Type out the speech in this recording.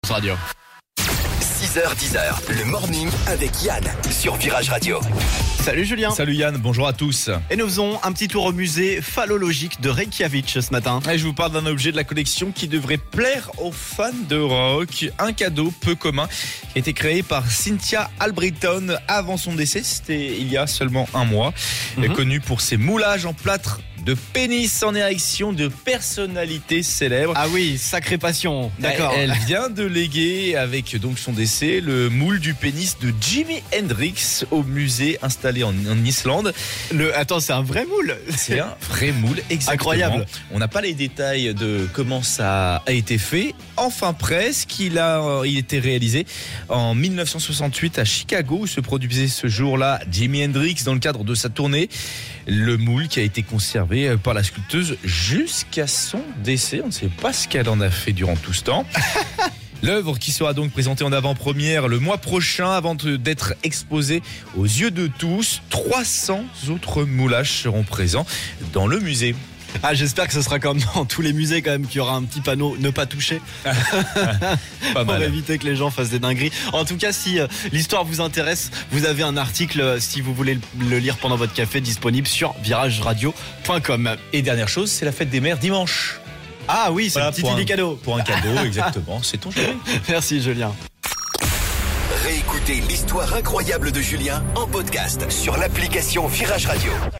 Radio. 6h-10h, le morning avec Yann sur Virage Radio. Salut Julien. Salut Yann, bonjour à tous. Et nous faisons un petit tour au musée phallologique de Reykjavik ce matin. Et je vous parle d'un objet de la collection qui devrait plaire aux fans de rock. Un cadeau peu commun qui a été créé par Cynthia Albritton avant son décès. C'était il y a seulement un mois. Connue pour ses moulages en plâtre de pénis en érection de personnalités célèbres. Ah oui, sacrée passion. D'accord. Elle vient de léguer avec donc son décès le moule du pénis de Jimi Hendrix au musée installé en Islande. Attends, c'est un vrai moule. C'est un vrai moule, exactement. Incroyable. On n'a pas les détails de comment ça a été fait. Enfin presque, il était réalisé en 1968 à Chicago où se produisait ce jour-là Jimi Hendrix dans le cadre de sa tournée. Le moule qui a été conservé par la sculpteuse jusqu'à son décès. On ne sait pas ce qu'elle en a fait durant tout ce temps. L'œuvre qui sera donc présentée en avant-première le mois prochain avant d'être exposée aux yeux de tous. 300 autres moulages seront présents dans le musée. Ah, j'espère que ce sera comme dans tous les musées quand même, qu'il y aura un petit panneau ne pas toucher. Pas Pour mal. éviter que les gens fassent des dingueries. En tout cas, si l'histoire vous intéresse, vous avez un article, si vous voulez le lire pendant votre café, disponible sur virageradio.com. Et dernière chose, c'est la fête des mères dimanche. Ah oui, c'est Voilà, le petit pour idée cadeau. Pour un cadeau, exactement. C'est ton chéri. Merci Julien. Réécoutez l'histoire incroyable de Julien en podcast sur l'application Virage Radio.